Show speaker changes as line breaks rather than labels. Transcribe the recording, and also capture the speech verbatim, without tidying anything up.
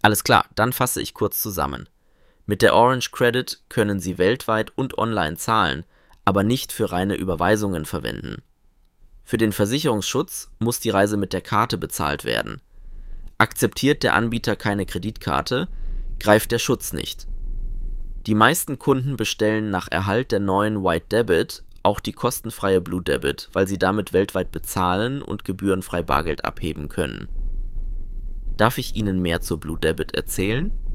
Alles klar, dann fasse ich kurz zusammen. Mit der Orange Credit können Sie weltweit und online zahlen, aber nicht für reine Überweisungen verwenden. Für den Versicherungsschutz muss die Reise mit der Karte bezahlt werden. Akzeptiert der Anbieter keine Kreditkarte, greift der Schutz nicht. Die meisten Kunden bestellen nach Erhalt der neuen White Debit auch die kostenfreie Blue Debit, weil sie damit weltweit bezahlen und gebührenfrei Bargeld abheben können. Darf ich Ihnen mehr zur Blue Debit erzählen?